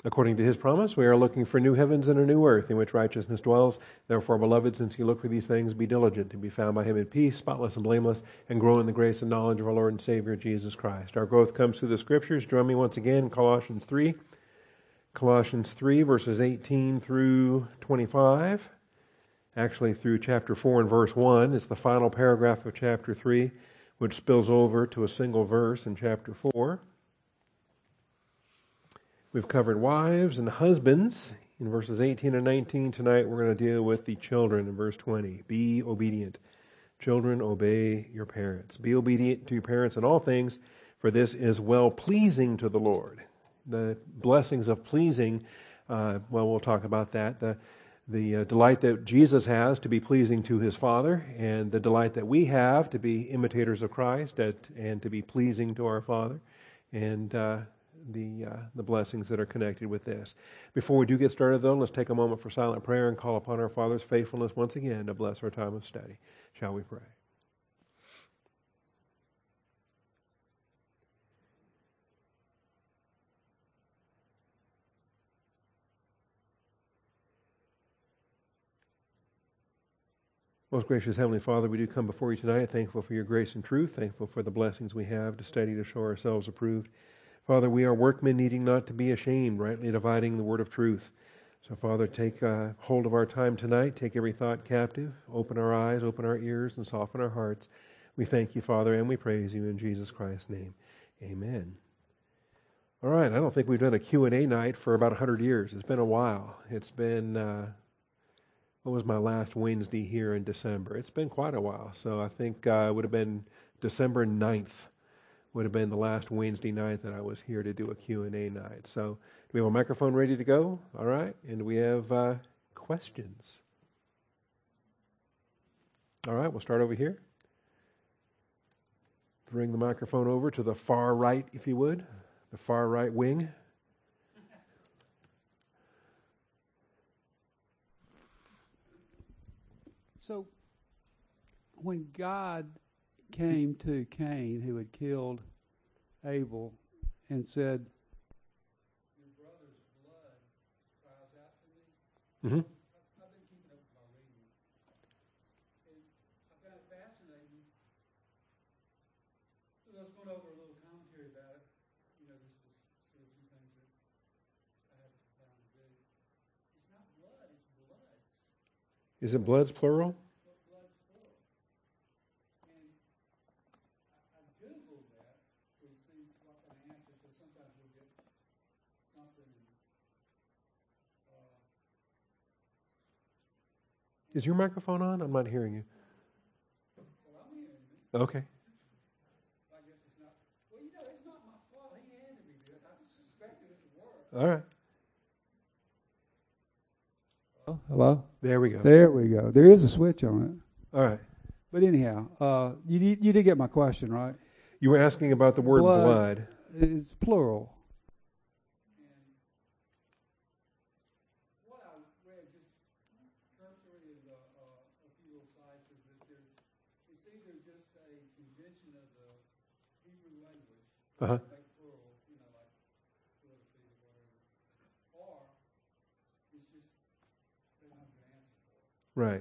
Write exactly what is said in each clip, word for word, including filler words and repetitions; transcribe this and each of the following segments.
According to his promise, we are looking for new heavens and a new earth in which righteousness dwells. Therefore, beloved, since you look for these things, be diligent to be found by him in peace, spotless and blameless, and grow in the grace and knowledge of our Lord and Savior, Jesus Christ. Our growth comes through the Scriptures. Join me once again in Colossians three. Colossians three, verses eighteen through twenty-five. Actually, through chapter four and verse one. It's the final paragraph of chapter three, which spills over to a single verse in chapter four. We've covered wives and husbands in verses eighteen and nineteen. Tonight we're going to deal with the children in verse twenty. Be obedient. Children, obey your parents. Be obedient to your parents in all things, for this is well-pleasing to the Lord. The blessings of pleasing, uh, well, we'll talk about that. The, the uh, delight that Jesus has to be pleasing to his Father, and the delight that we have to be imitators of Christ at, and to be pleasing to our Father. And uh, the uh, the blessings that are connected with this. Before we do get started, though, let's take a moment for silent prayer and call upon our Father's faithfulness once again to bless our time of study. Shall we pray? Most gracious Heavenly Father, we do come before you tonight, thankful for your grace and truth, thankful for the blessings we have to study to show ourselves approved. Father, we are workmen needing not to be ashamed, rightly dividing the word of truth. So, Father, take uh, hold of our time tonight. Take every thought captive. Open our eyes, open our ears, and soften our hearts. We thank you, Father, and we praise you in Jesus Christ's name. Amen. All right, I don't think we've done a Q and A night for about one hundred years. It's been a while. It's been, uh, what was my last Wednesday here in December? It's been quite a while. So I think uh, it would have been December ninth. Would have been the last Wednesday night that I was here to do a Q and A night. So do we have a microphone ready to go? All right. And we have uh, questions. All right. We'll start over here. Bring the microphone over to the far right, if you would. The far right wing. So when God came to Cain, who had killed Abel, and said, "Your brother's blood cries out to me." Mm-hmm. I've been keeping up with my reading, and I found it fascinating. So I was going over a little commentary about it, you know, just to see a few things that I have found to do. It's not blood; it's bloods. Is it bloods plural? Is your microphone on? I'm not hearing you. Well, I'm hearing you. Okay. I guess it's not. Well, you know, it's not my fault. He handed me this. I just suspected it would work. All right. Oh, hello? There we go. There we go. There is a switch on it. All right. But anyhow, uh, you did, you did get my question, right? You were asking about the word blood. blood. It's plural. Uh-huh. Right.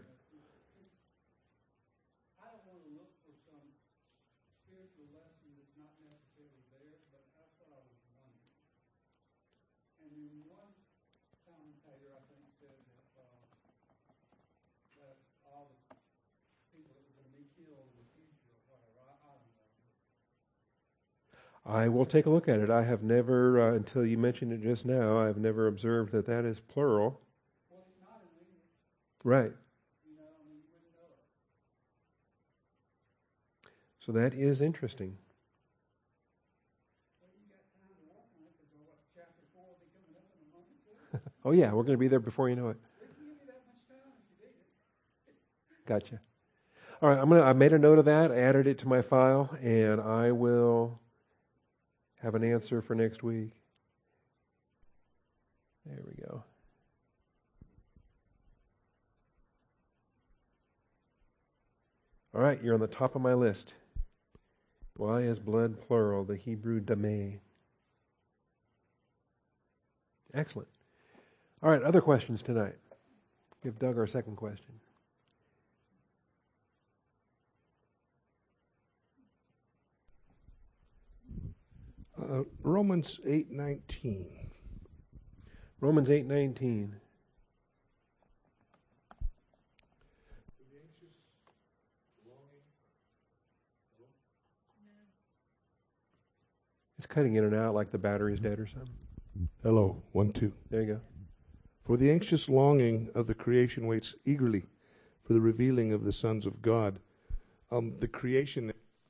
I don't want to look for some spiritual lesson that's not necessarily there, but that's what I was wondering. And then one commentator, I think, said that, uh, that all the people that were going to be killed in the future or whatever, I, I don't know. I will take a look at it. I have never, uh, until you mentioned it just now, I've never observed that that is plural. Well, it's not in English. Right. You know, I mean, you wouldn't know it. So that is interesting. Well, you got time to work on it because what, chapter four will be coming up in a month or two? Oh, yeah, we're going to be there before you know it. We can give you that much time if you need it. Gotcha. All right, I'm gonna. I made a note of that, added it to my file, and I will have an answer for next week. There we go. All right, you're on the top of my list. Why is blood plural? The Hebrew dameh. Excellent. All right, other questions tonight? Give Doug our second question. Uh, Romans eight nineteen. Romans eight nineteen. It's cutting in and out like the battery's dead or something. Hello, one, two. There you go. For the anxious longing of the creation waits eagerly for the revealing of the sons of God. Um, the creation.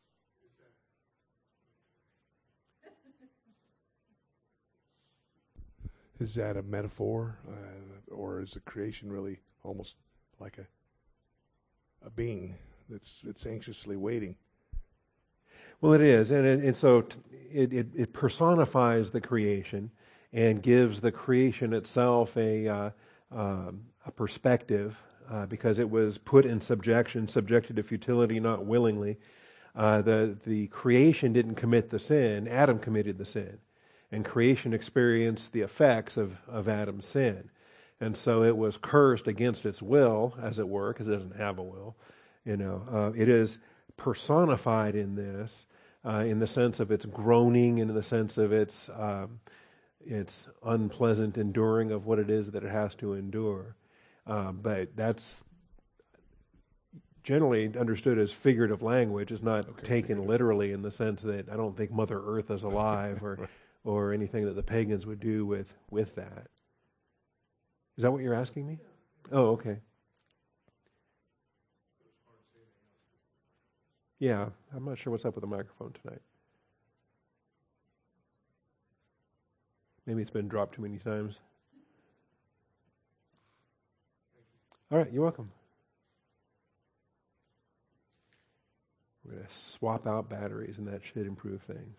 Is that a metaphor, uh, or is the creation really almost like a a being that's that's anxiously waiting? Well, it is, and it, and so t- it, it it personifies the creation and gives the creation itself a uh, um, a perspective uh, because it was put in subjection, subjected to futility, not willingly. Uh, the the creation didn't commit the sin; Adam committed the sin, and creation experienced the effects of of Adam's sin, and so it was cursed against its will, as it were, because it doesn't have a will. You know, uh, it is personified in this, uh, in the sense of its groaning, and in the sense of its um, its unpleasant enduring of what it is that it has to endure. Uh, but that's generally understood as figurative language. It's not Okay, taken figurative. literally in the sense that I don't think Mother Earth is alive or Right. or anything that the pagans would do with with that. Is that what you're asking me? Oh, okay. Yeah, I'm not sure what's up with the microphone tonight. Maybe it's been dropped too many times. All right, you're welcome. We're going to swap out batteries, and that should improve things.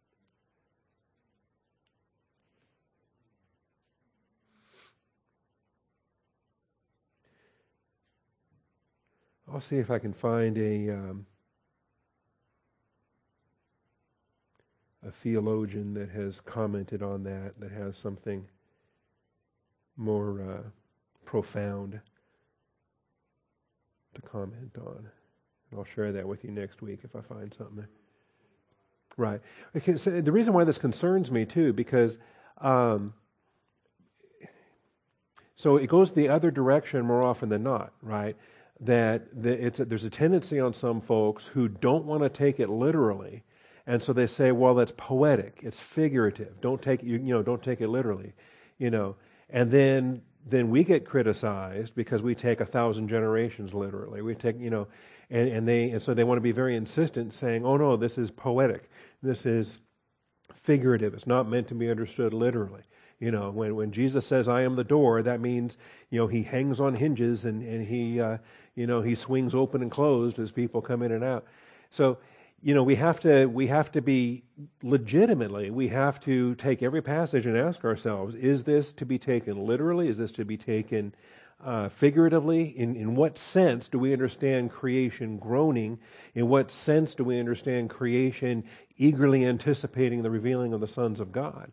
I'll see if I can find a um, a theologian that has commented on that, that has something more uh, profound to comment on. And I'll share that with you next week if I find something. Right. Okay, so the reason why this concerns me too, because um, so it goes the other direction more often than not, right? That the, it's a, there's a tendency on some folks who don't want to take it literally, and so they say, "Well, that's poetic. It's figurative. Don't take you, you know, don't take it literally, you know." And then then we get criticized because we take a thousand generations literally. We take, you know, and, and they and so they want to be very insistent, saying, "Oh no, this is poetic. This is figurative. It's not meant to be understood literally." You know, when, when Jesus says, "I am the door," that means, you know, he hangs on hinges and, and he, uh, you know, he swings open and closed as people come in and out. So, you know, we have to, we have to be legitimately, we have to take every passage and ask ourselves, is this to be taken literally? Is this to be taken uh, figuratively? In, in what sense do we understand creation groaning? In what sense do we understand creation eagerly anticipating the revealing of the sons of God?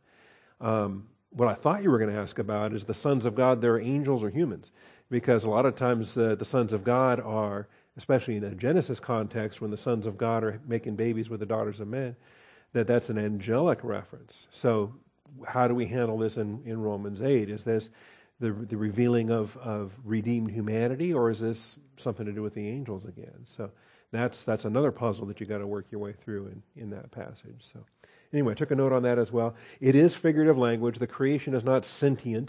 Um, What I thought you were going to ask about is the sons of God, they're angels or humans. Because a lot of times uh, the sons of God are, especially in a Genesis context, when the sons of God are making babies with the daughters of men, that that's an angelic reference. So how do we handle this in, in Romans eight? Is this the, the revealing of, of redeemed humanity, or is this something to do with the angels again? So that's that's another puzzle that you got to work your way through in, in that passage. So. Anyway, I took a note on that as well. It is figurative language. The creation is not sentient.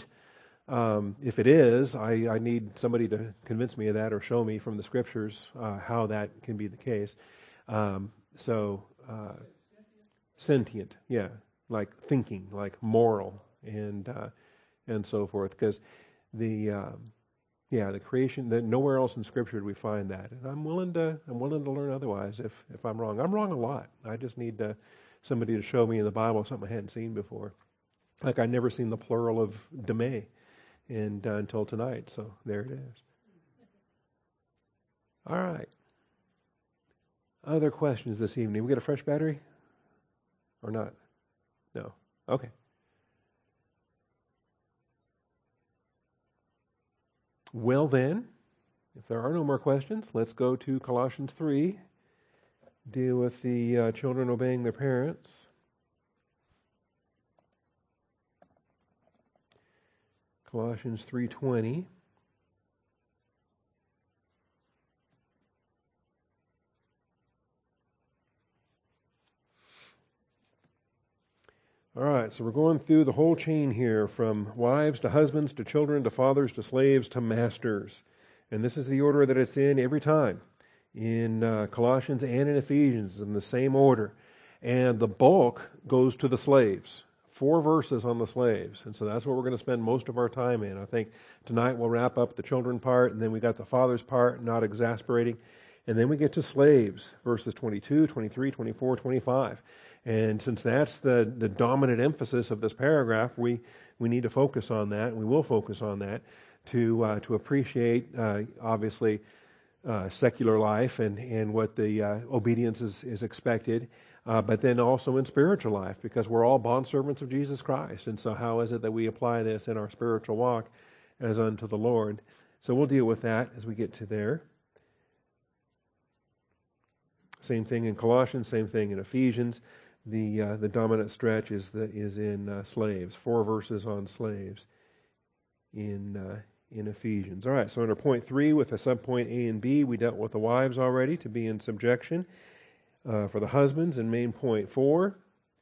Um, if it is, I, I need somebody to convince me of that or show me from the scriptures uh, how that can be the case. Um, so, uh, sentient, yeah, like thinking, like moral, and uh, and so forth. Because the um, yeah, the creation. That nowhere else in Scripture do we find that. And I'm willing to I'm willing to learn otherwise if if I'm wrong. I'm wrong a lot. I just need to. Somebody to show me in the Bible something I hadn't seen before. Like I'd never seen the plural of Deme and uh, until tonight, so there it is. All right. Other questions this evening? We get a fresh battery? Or not? No. Okay. Well then, if there are no more questions, let's go to Colossians three, deal with the uh, children obeying their parents. Colossians three twenty. All right, so we're going through the whole chain here, from wives to husbands to children to fathers to slaves to masters. And this is the order that it's in every time. In uh, Colossians and in Ephesians, in the same order. And the bulk goes to the slaves. Four verses on the slaves. And so that's what we're going to spend most of our time in. I think tonight we'll wrap up the children part, and then we got the fathers part, not exasperating. And then we get to slaves, verses twenty-two, twenty-three, twenty-four, twenty-five. And since that's the, the dominant emphasis of this paragraph, we, we need to focus on that, and we will focus on that to uh, to appreciate, uh, obviously, uh, secular life and, and what the uh, obedience is, is expected, uh, but then also in spiritual life, because we're all bondservants of Jesus Christ. And so how is it that we apply this in our spiritual walk as unto the Lord? So we'll deal with that as we get to there. Same thing in Colossians, same thing in Ephesians. The uh, the dominant stretch is the, is in uh, slaves. Four verses on slaves in uh, in Ephesians. All right. So under point three, with a subpoint A and B, we dealt with the wives already to be in subjection uh, for the husbands. In main point four,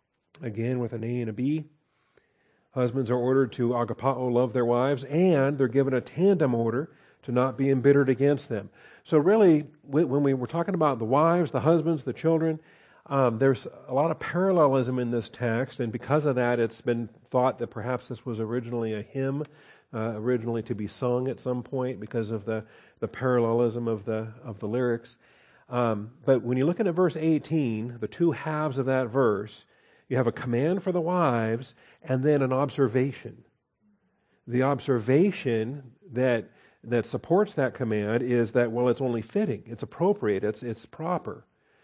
again with an A and a B, husbands are ordered to agapao, love their wives, and they're given a tandem order to not be embittered against them. So really, when we were talking about the wives, the husbands, the children, Um, there's a lot of parallelism in this text, and because of that, it's been thought that perhaps this was originally a hymn, uh, originally to be sung at some point because of the, the parallelism of the of the lyrics. Um, but when you look at verse eighteen, the two halves of that verse, you have a command for the wives and then an observation. The observation that that supports that command is that, well, it's only fitting, it's appropriate, it's it's proper.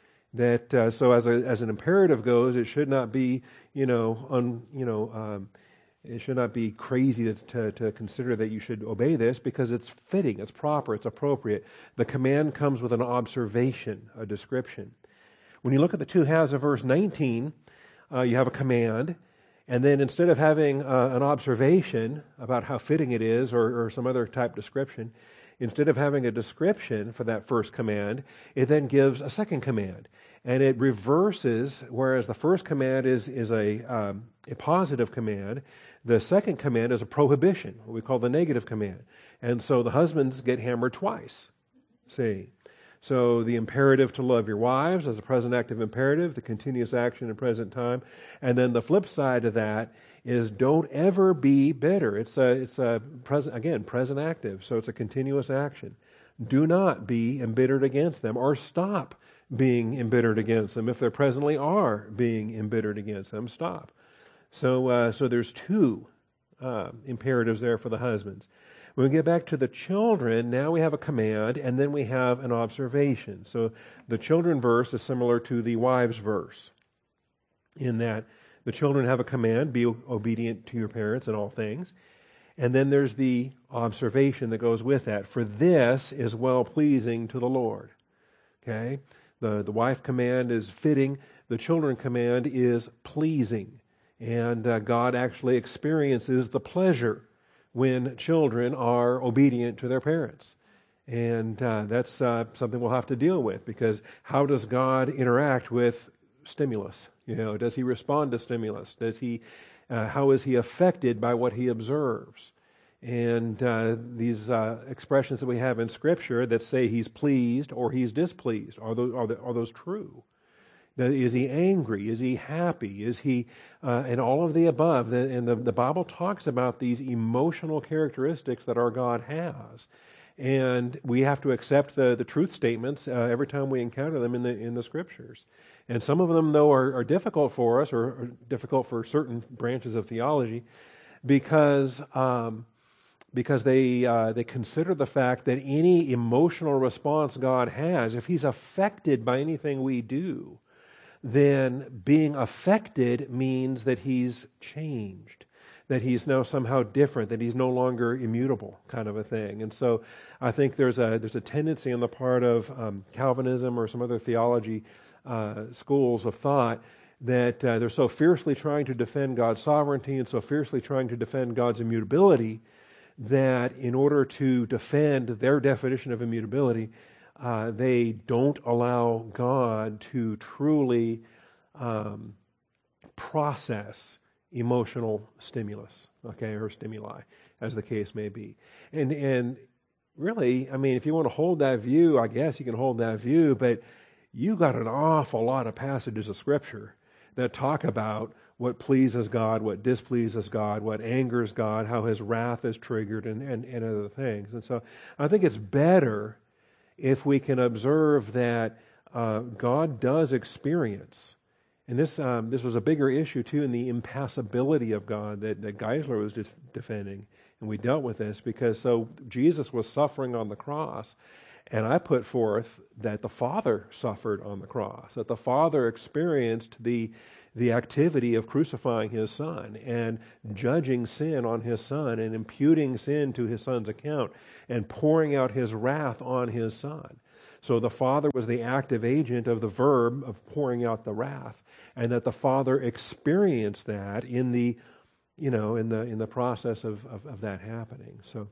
That uh, so as a as an imperative goes, it should not be you know un, you know um, it should not be crazy to, to to consider that you should obey this, because it's fitting, it's proper, it's appropriate. The command comes with an observation, a description. When you look at the two halves of verse nineteen, uh, you have a command, and then instead of having uh, an observation about how fitting it is, or, or some other type description, instead of having a description for that first command, it then gives a second command. And it reverses, whereas the first command is, is a, um, a positive command, the second command is a prohibition, what we call the negative command. And so the husbands get hammered twice. See? So the imperative to love your wives as a present active imperative, the continuous action in present time. And then the flip side of that is don't ever be bitter. It's a, it's a present, again, present active. So it's a continuous action. Do not be embittered against them, or stop being embittered against them. If they presently are being embittered against them, stop. So, uh, so there's two uh, imperatives there for the husbands. When we get back to the children, now we have a command, and then we have an observation. So the children verse is similar to the wives verse, in that the children have a command, be obedient to your parents in all things. And then there's the observation that goes with that. For this is well-pleasing to the Lord. Okay? The, the wife command is fitting. The children command is pleasing. And uh, God actually experiences the pleasure when children are obedient to their parents. And uh, that's uh, something we'll have to deal with, because how does God interact with stimulus? You know, does he respond to stimulus? Does he? Uh, how is he affected by what he observes? And uh, these uh, expressions that we have in Scripture that say he's pleased or he's displeased, are those are, the, are those true? Now, is he angry? Is he happy? Is he, uh, and all of the above? The, and the, the Bible talks about these emotional characteristics that our God has. And we have to accept the, the truth statements uh, every time we encounter them in the in the Scriptures. And some of them, though, are, are difficult for us, or, or difficult for certain branches of theology, because um, because they uh, they consider the fact that any emotional response God has, if he's affected by anything we do, then being affected means that he's changed, that he's now somehow different, that he's no longer immutable, kind of a thing. And so I think there's a there's a tendency on the part of um, Calvinism or some other theology uh, schools of thought that uh, they're so fiercely trying to defend God's sovereignty and so fiercely trying to defend God's immutability that in order to defend their definition of immutability, uh, they don't allow God to truly um, process emotional stimulus, okay, or stimuli, as the case may be. And and really, I mean, if you want to hold that view, I guess you can hold that view, but you got an awful lot of passages of Scripture that talk about what pleases God, what displeases God, what angers God, how His wrath is triggered, and, and, and other things. And so I think it's better if we can observe that uh, God does experience. And this um, this was a bigger issue, too, in the impassibility of God that, that Geisler was de- defending. And we dealt with this because so Jesus was suffering on the cross. And I put forth that the Father suffered on the cross, that the Father experienced the the activity of crucifying His Son and judging sin on His Son and imputing sin to His Son's account and pouring out His wrath on His Son. So the Father was the active agent of the verb of pouring out the wrath, and that the Father experienced that in the, you know, in the in the process of, of, of that happening. So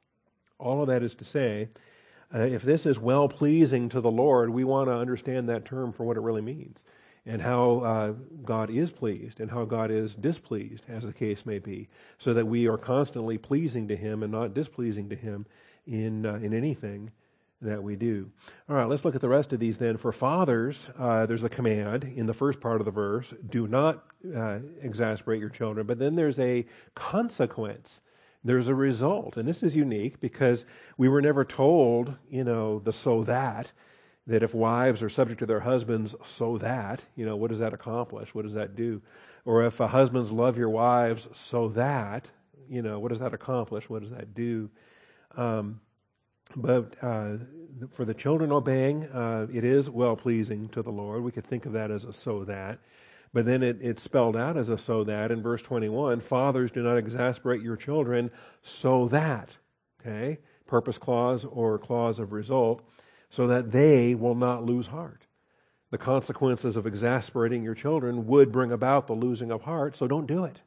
all of that is to say, uh, if this is well-pleasing to the Lord, we want to understand that term for what it really means, and how uh, God is pleased and how God is displeased, as the case may be, so that we are constantly pleasing to Him and not displeasing to Him in uh, in anything that we do. All right, let's look at the rest of these then. For fathers, uh, there's a command in the first part of the verse, do not uh, exasperate your children, but then there's a consequence. There's a result, and this is unique because we were never told, you know, the so that, that if wives are subject to their husbands, so that, you know, what does that accomplish? What does that do? Or if uh, husbands love your wives, so that, you know, what does that accomplish? What does that do? Um, but uh, for the children obeying, uh, it is well-pleasing to the Lord. We could think of that as a so that. But then it, it's spelled out as a so that in verse twenty-one, fathers, do not exasperate your children so that, okay, purpose clause or clause of result, so that they will not lose heart. The consequences of exasperating your children would bring about the losing of heart, so don't do it.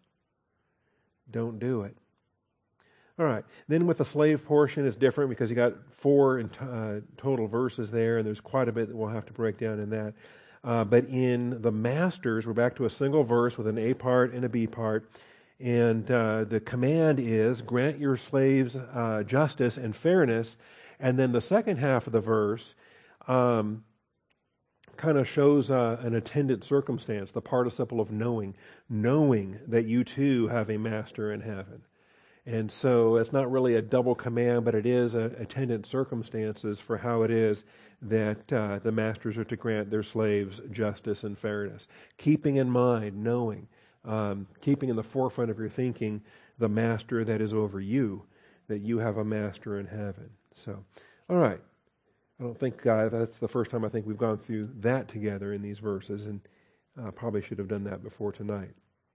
Don't do it. All right. Then with the slave portion, it's different because you got four in t- uh, total verses there, and there's quite a bit that we'll have to break down in that. Uh, but in the masters, we're back to a single verse with an A part and a B part. And uh, the command is, grant your slaves uh, justice and fairness. And then the second half of the verse um, kind of shows uh, an attendant circumstance, the participle of knowing, knowing that you too have a master in heaven. And so it's not really a double command, but it is a, attendant circumstances for how it is that uh, the masters are to grant their slaves justice and fairness. Keeping in mind, knowing, um, keeping in the forefront of your thinking the master that is over you, that you have a master in heaven. So, all right. I don't think uh, that's the first time I think we've gone through that together in these verses, and uh, probably should have done that before tonight.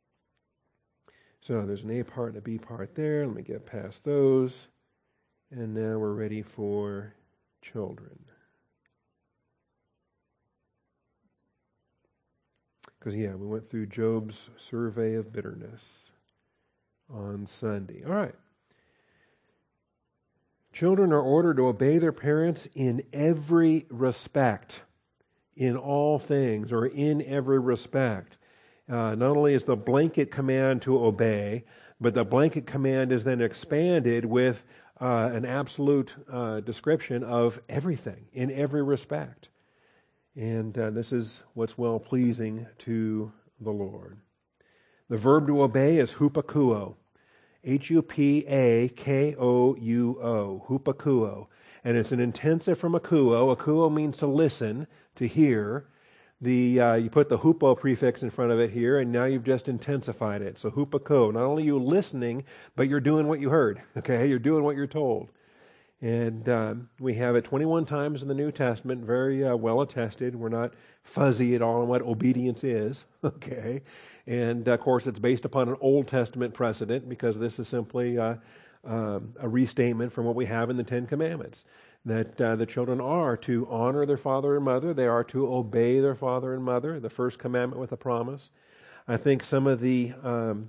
So there's an A part and a B part there. Let me get past those. And now we're ready for children. Because, yeah, we went through Job's survey of bitterness on Sunday. All right. Children are ordered to obey their parents in every respect, in all things, or in every respect. Uh, not only is the blanket command to obey, but the blanket command is then expanded with uh, an absolute uh, description of everything, in every respect. And uh, this is what's well-pleasing to the Lord. The verb to obey is hupakuo. H U P A K O U O. Hupakuo. And it's an intensive from akuo. Akuo means to listen, to hear. The uh, you put the hupo prefix in front of it here, and now you've just intensified it. So hupako. Not only are you listening, but you're doing what you heard. Okay, you're doing what you're told. And um, we have it twenty-one times in the New Testament, very uh, well attested. We're not fuzzy at all on what obedience is, okay? And, of course, it's based upon an Old Testament precedent because this is simply uh, um, a restatement from what we have in the Ten Commandments, that uh, the children are to honor their father and mother. They are to obey their father and mother, the first commandment with a promise. I think some of the um,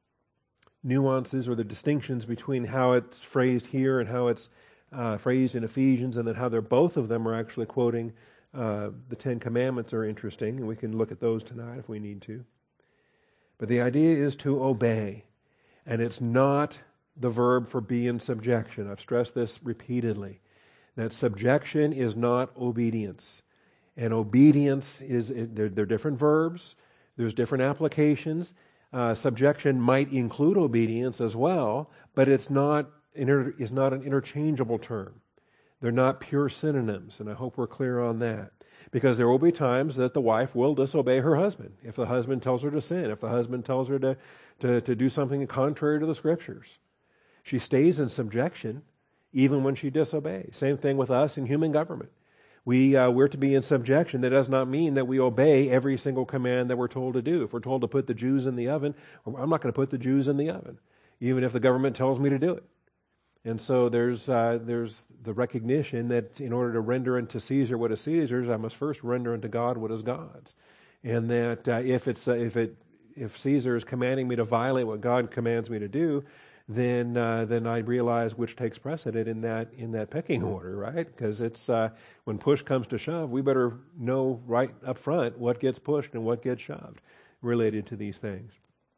nuances or the distinctions between how it's phrased here and how it's Uh, phrased in Ephesians, and then how they're both of them are actually quoting uh, the Ten Commandments are interesting, and we can look at those tonight if we need to. But the idea is to obey, and it's not the verb for be in subjection. I've stressed this repeatedly, that subjection is not obedience, and obedience is, they're, they're different verbs, there's different applications. Uh, subjection might include obedience as well, but it's not Inter, is not an interchangeable term. They're not pure synonyms, and I hope we're clear on that. Because there will be times that the wife will disobey her husband if the husband tells her to sin, if the husband tells her to, to, to do something contrary to the Scriptures. She stays in subjection even when she disobeys. Same thing with us in human government. We, uh, we're to be in subjection. That does not mean that we obey every single command that we're told to do. If we're told to put the Jews in the oven, I'm not going to put the Jews in the oven, even if the government tells me to do it. And so there's uh, there's the recognition that in order to render unto Caesar what is Caesar's, I must first render unto God what is God's. And that uh, if it's uh, if it if Caesar is commanding me to violate what God commands me to do, then uh, then I realize which takes precedent in that in that pecking order, right? Because it's uh, when push comes to shove, we better know right up front what gets pushed and what gets shoved related to these things.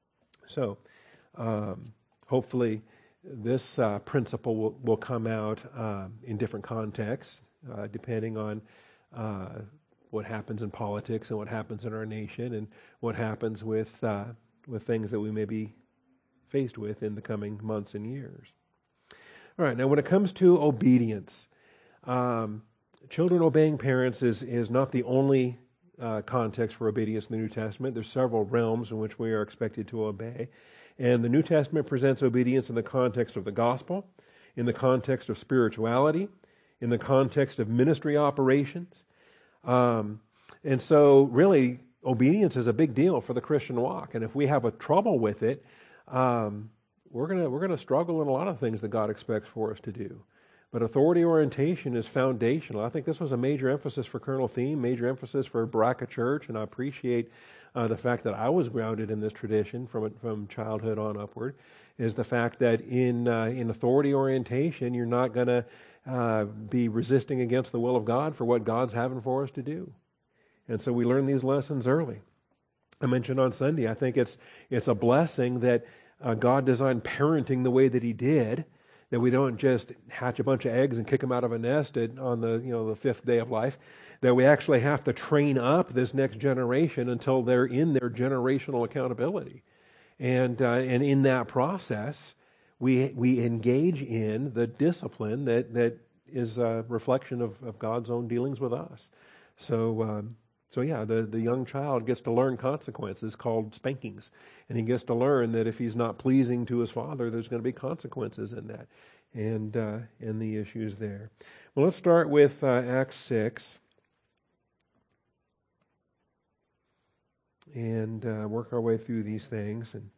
So um, hopefully this uh, principle will, will come out uh, in different contexts, uh, depending on uh, what happens in politics and what happens in our nation and what happens with uh, with things that we may be faced with in the coming months and years. All right, now when it comes to obedience, um, children obeying parents is, is not the only uh, context for obedience in the New Testament. There's several realms in which we are expected to obey. And the New Testament presents obedience in the context of the gospel, in the context of spirituality, in the context of ministry operations. Um, and so really, obedience is a big deal for the Christian walk. And if we have a trouble with it, um, we're gonna we're gonna struggle in a lot of things that God expects for us to do. But authority orientation is foundational. I think this was a major emphasis for Colonel Thiem, major emphasis for Baraka Church, and I appreciate uh, the fact that I was grounded in this tradition from from childhood on upward, is the fact that in uh, in authority orientation, you're not going to uh, be resisting against the will of God for what God's having for us to do. And so we learn these lessons early. I mentioned on Sunday, I think it's it's a blessing that uh, God designed parenting the way that He did, that we don't just hatch a bunch of eggs and kick them out of a nest at, on the you know the fifth day of life, that we actually have to train up this next generation until they're in their generational accountability. And uh, and in that process, we we engage in the discipline that, that is a reflection of, of God's own dealings with us. So um, so yeah, the, the young child gets to learn consequences called spankings. And he gets to learn that if he's not pleasing to his father, there's going to be consequences in that. And uh, and the issues there. Well, let's start with uh, Acts six. And uh, work our way through these things. And,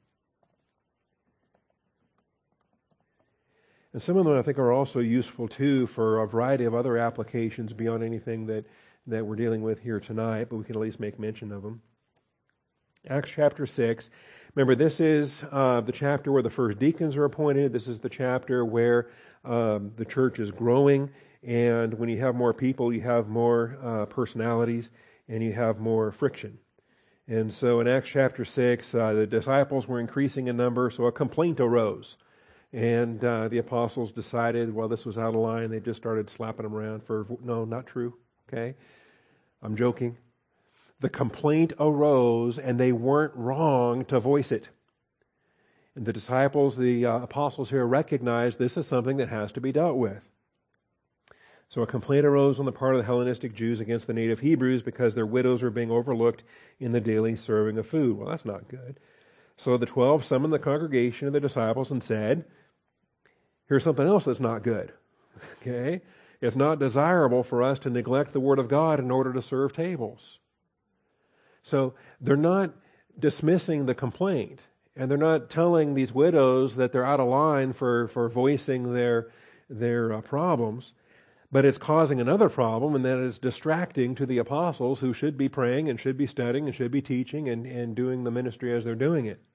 and some of them I think are also useful too for a variety of other applications beyond anything that, that we're dealing with here tonight, but we can at least make mention of them. Acts chapter six. Remember, this is uh, the chapter where the first deacons are appointed. This is the chapter where um, the church is growing. And when you have more people, you have more uh, personalities and you have more friction. And so in Acts chapter six, uh, the disciples were increasing in number, so a complaint arose. And uh, the apostles decided, well, this was out of line. They just started slapping them around for, no, not true, okay? I'm joking. The complaint arose, and they weren't wrong to voice it. And the disciples, the uh, apostles here, recognized this is something that has to be dealt with. So a complaint arose on the part of the Hellenistic Jews against the native Hebrews because their widows were being overlooked in the daily serving of food. Well, that's not good. So the twelve summoned the congregation of the disciples and said, here's something else that's not good. Okay? It's not desirable for us to neglect the Word of God in order to serve tables. So they're not dismissing the complaint, and they're not telling these widows that they're out of line for, for voicing their, their uh, problems, but it's causing another problem, and that is distracting to the apostles who should be praying and should be studying and should be teaching and, and doing the ministry as they're doing it.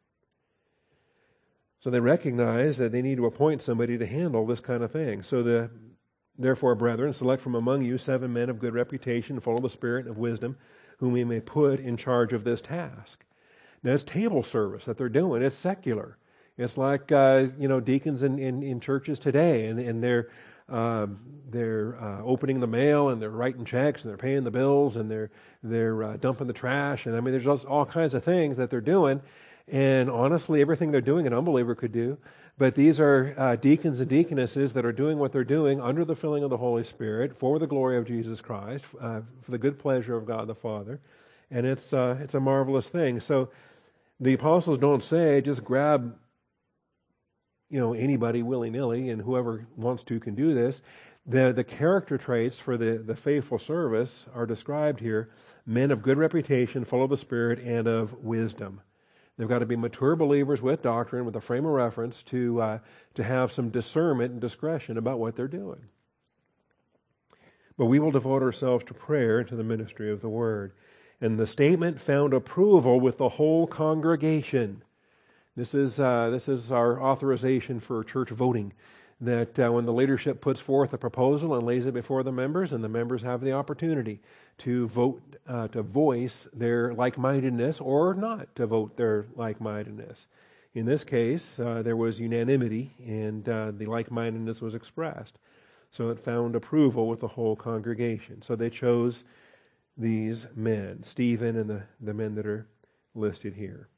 So they recognize that they need to appoint somebody to handle this kind of thing. So the Therefore, brethren, select from among you seven men of good reputation, full of the Spirit and of wisdom, whom we may put in charge of this task. Now, it's table service that they're doing. It's secular. It's like, uh, you know, deacons in, in, in churches today, and, and they're uh, they're uh, opening the mail, and they're writing checks, and they're paying the bills, and they're they're uh, dumping the trash, and I mean, there's all, all kinds of things that they're doing. And honestly, everything they're doing, an unbeliever could do. But these are uh, deacons and deaconesses that are doing what they're doing under the filling of the Holy Spirit for the glory of Jesus Christ, uh, for the good pleasure of God the Father. And it's uh, it's a marvelous thing. So the apostles don't say, just grab, you know, anybody willy-nilly, and whoever wants to can do this. The the character traits for the, the faithful service are described here: men of good reputation, full of the Spirit and of wisdom. They've got to be mature believers with doctrine, with a frame of reference to uh, to have some discernment and discretion about what they're doing. But we will devote ourselves to prayer and to the ministry of the Word. And the statement found approval with the whole congregation. This is uh, this is our authorization for church voting. That uh, when the leadership puts forth a proposal and lays it before the members, and the members have the opportunity to vote, uh, to voice their like-mindedness or not to vote their like-mindedness. In this case, uh, there was unanimity, and uh, the like-mindedness was expressed. So it found approval with the whole congregation. So they chose these men, Stephen and the, the men that are listed here.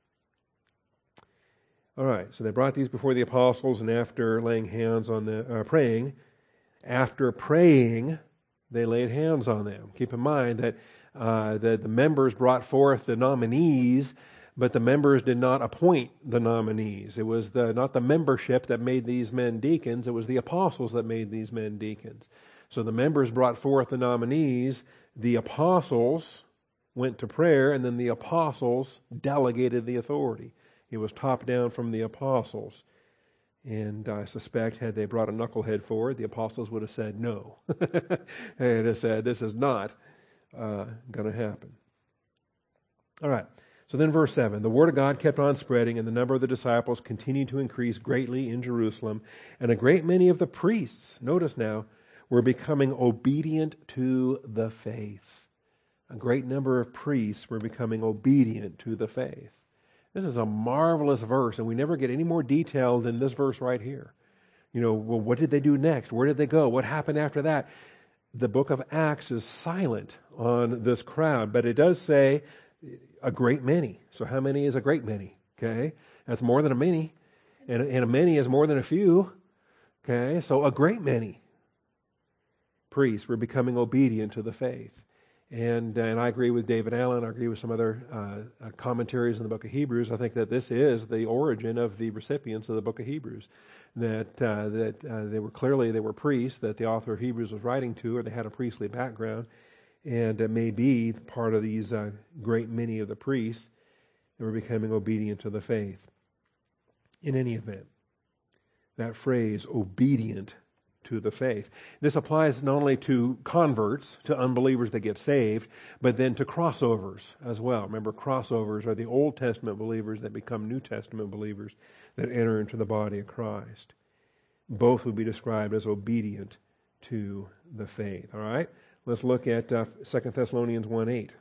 All right, so they brought these before the apostles, and after laying hands on the, uh, praying, after praying, they laid hands on them. Keep in mind that uh, that the members brought forth the nominees, but the members did not appoint the nominees. It was the not the membership that made these men deacons, it was the apostles that made these men deacons. So the members brought forth the nominees, the apostles went to prayer, and then the apostles delegated the authority. It was top down from the apostles. And I suspect had they brought a knucklehead forward, the apostles would have said no. They'd have said, this is not uh, going to happen. All right. So then verse seven, the word of God kept on spreading, and the number of the disciples continued to increase greatly in Jerusalem. And a great many of the priests, notice now, were becoming obedient to the faith. A great number of priests were becoming obedient to the faith. This is a marvelous verse, and we never get any more detail than this verse right here. You know, well, what did they do next? Where did they go? What happened after that? The book of Acts is silent on this crowd, but it does say a great many. So how many is a great many? Okay, that's more than a many, and, and a many is more than a few. Okay, so a great many priests were becoming obedient to the faith. And and I agree with David Allen. I agree with some other uh, commentaries in the book of Hebrews. I think that this is the origin of the recipients of the book of Hebrews. That uh, that uh, they were clearly they were priests that the author of Hebrews was writing to, or they had a priestly background, and it may be part of these uh, great many of the priests that were becoming obedient to the faith. In any event, that phrase "obedient to the faith." This applies not only to converts, to unbelievers that get saved, but then to crossovers as well. Remember, crossovers are the Old Testament believers that become New Testament believers that enter into the body of Christ. Both would be described as obedient to the faith. All right? Let's look at uh, Second Thessalonians one eight.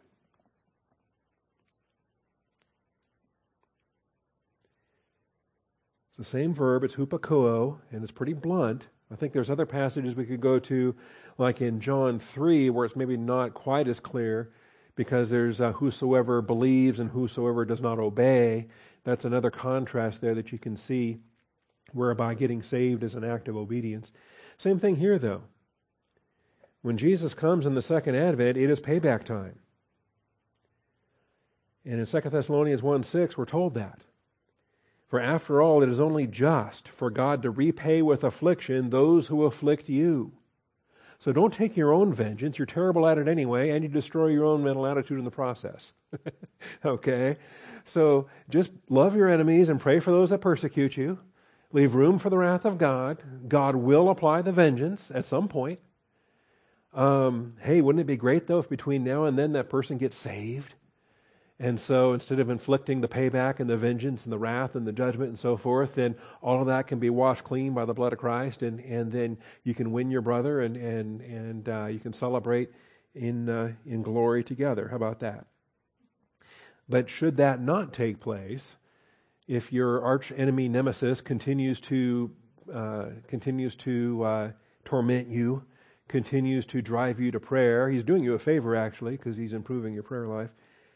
It's the same verb. It's hupakoo, and it's pretty blunt. I think there's other passages we could go to, like in John three, where it's maybe not quite as clear, because there's uh, whosoever believes and whosoever does not obey. That's another contrast there that you can see, whereby getting saved is an act of obedience. Same thing here, though. When Jesus comes in the second advent, it is payback time. And in Second Thessalonians one six, we're told that. For after all, it is only just for God to repay with affliction those who afflict you. So don't take your own vengeance. You're terrible at it anyway, and you destroy your own mental attitude in the process. Okay? So just love your enemies and pray for those that persecute you. Leave room for the wrath of God. God will apply the vengeance at some point. Um, hey, wouldn't it be great, though, if between now and then that person gets saved? And so instead of inflicting the payback and the vengeance and the wrath and the judgment and so forth, then all of that can be washed clean by the blood of Christ, and, and then you can win your brother, and and and uh, you can celebrate in uh, in glory together. How about that? But should that not take place, if your arch enemy nemesis continues to uh, continues to uh, torment you, continues to drive you to prayer, he's doing you a favor actually, because he's improving your prayer life.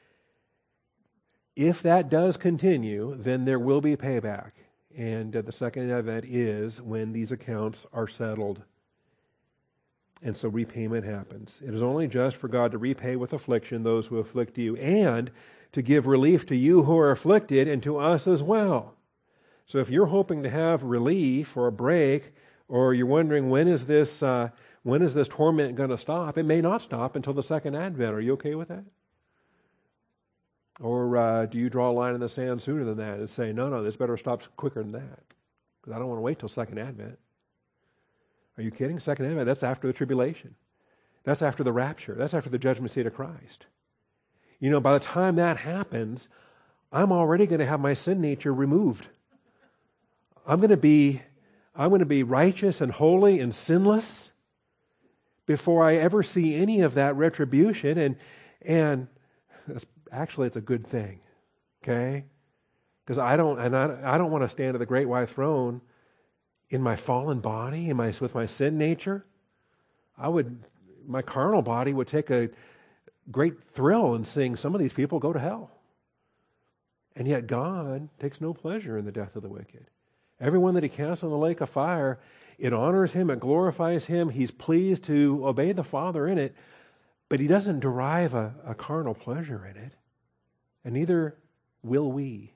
If that does continue, then there will be payback. And uh, the second event is when these accounts are settled. And so repayment happens. It is only just for God to repay with affliction those who afflict you, and to give relief to you who are afflicted, and to us as well. So if you're hoping to have relief or a break, or you're wondering when is this uh, when is this torment going to stop, it may not stop until the second advent. Are you okay with that? Or uh, do you draw a line in the sand sooner than that and say, no, no, this better stop quicker than that, because I don't want to wait till second advent? Are you kidding? Second advent, that's after the tribulation. That's after the rapture. That's after the judgment seat of Christ. You know, by the time that happens, I'm already going to have my sin nature removed. I'm going to be, I'm going to be righteous and holy and sinless before I ever see any of that retribution, and and that's Actually, it's a good thing, okay? Because I don't, and I, I don't want to stand at the great white throne in my fallen body, in my with my sin nature. I would, my carnal body would take a great thrill in seeing some of these people go to hell. And yet God takes no pleasure in the death of the wicked. Everyone that He casts in the lake of fire, it honors Him, it glorifies Him. He's pleased to obey the Father in it, but He doesn't derive a, a carnal pleasure in it. And neither will we.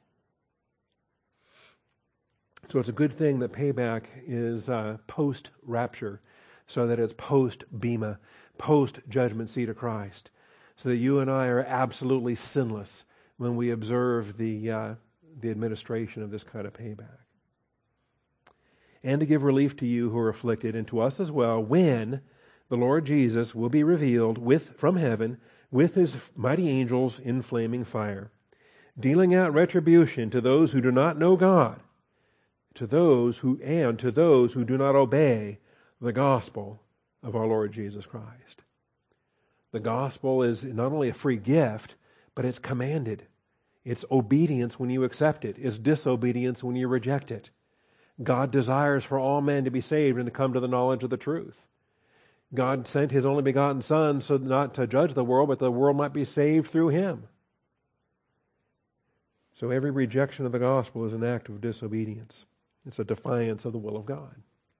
So it's a good thing that payback is uh, post-rapture, so that it's post-bema, post-judgment seat of Christ, so that you and I are absolutely sinless when we observe the uh, the administration of this kind of payback. And to give relief to you who are afflicted, and to us as well, when the Lord Jesus will be revealed with from heaven with His mighty angels in flaming fire, dealing out retribution to those who do not know God, to those who and to those who do not obey the gospel of our Lord Jesus Christ. The gospel is not only a free gift, but it's commanded. It's obedience when you accept it. It's disobedience when you reject it. God desires for all men to be saved and to come to the knowledge of the truth. God sent His only begotten Son so not to judge the world, but the world might be saved through Him. So every rejection of the gospel is an act of disobedience. It's a defiance of the will of God.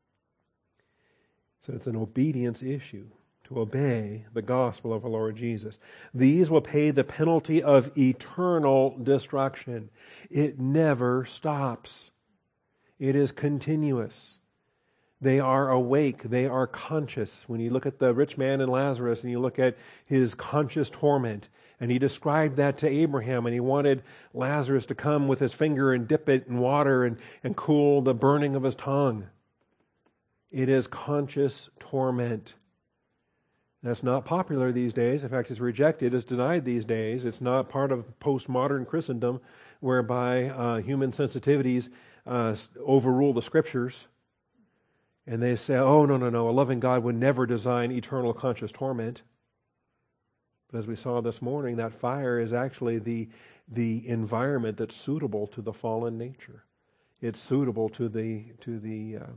So it's an obedience issue to obey the gospel of our Lord Jesus. These will pay the penalty of eternal destruction. It never stops. It is continuous. They are awake. They are conscious. When you look at the rich man and Lazarus and you look at his conscious torment, and He described that to Abraham, and He wanted Lazarus to come with his finger and dip it in water and, and cool the burning of his tongue. It is conscious torment. That's not popular these days. In fact, it's rejected. It's denied these days. It's not part of postmodern Christendom, whereby uh, human sensitivities uh, overrule the Scriptures. And they say, oh, no, no, no, a loving God would never design eternal conscious torment. But as we saw this morning, that fire is actually the, the environment that's suitable to the fallen nature. It's suitable to the to the uh,